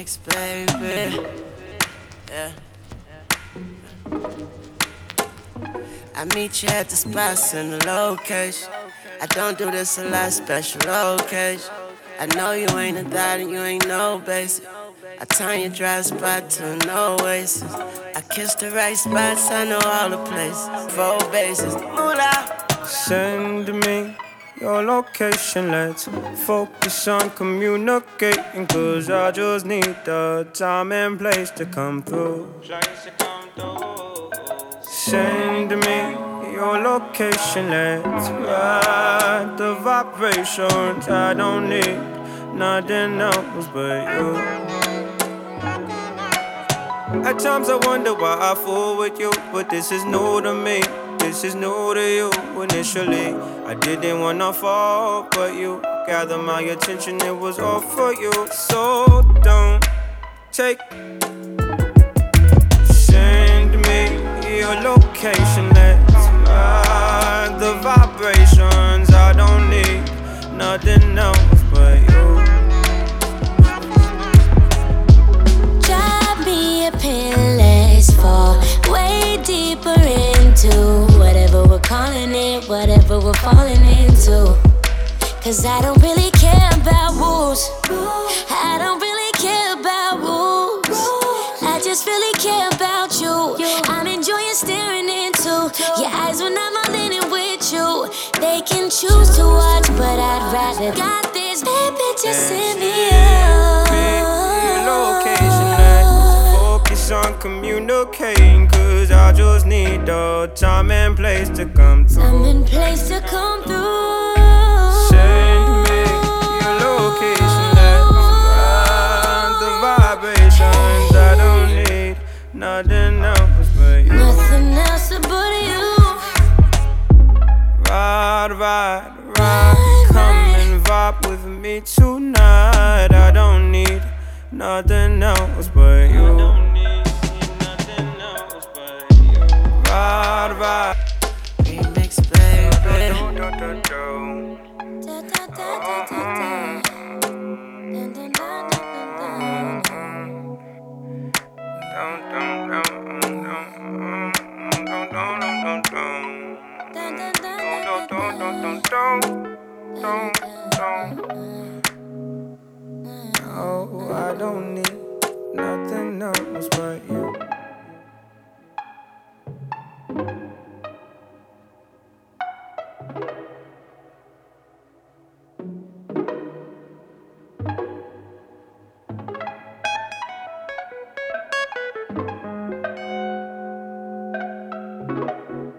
Remix, baby. Yeah. I meet you at the spots and the location. I don't do this a lot, special occasion. I know you ain't a thought and you ain't no basic. I turn your dry spot to an oasis. I kiss the right spots, I know all the places. 4 bases, moolah. Send me your location, let's focus on communicating. Cause I just need the time and place to come through. Send me your location, let's ride the vibrations. I don't need nothing else but you. At times I wonder why I fool with you, but this is new to me. This is new to you. Initially, I didn't wanna fall, but you gathered my attention, it was all for you. So don't take. Send me your location, let's ride the vibrations. I don't need nothing else but you. Drop me a pin, let's fall way deeper into whatever we're calling it, whatever we're falling into. Cause I don't really care about rules. I don't really care about rules. I just really care about you. I'm enjoying staring into your eyes when I'm all in it with you. They can choose to watch, but I'd rather got this. Baby, just send me your location, let's focus on communicating. Cause I just need the time and place to come through. Time and place to come through. Send me your location, let's ride the vibrations. I don't need nothing else but you. Nothing else but you. Ride, ride, ride. Come and vibe with me tonight. I don't need nothing else but you. Ride, ride. Remix, baby. Da, da, da, da, da, da. Dun, dun, dun, dun, Oh, I don't need nothing else but you.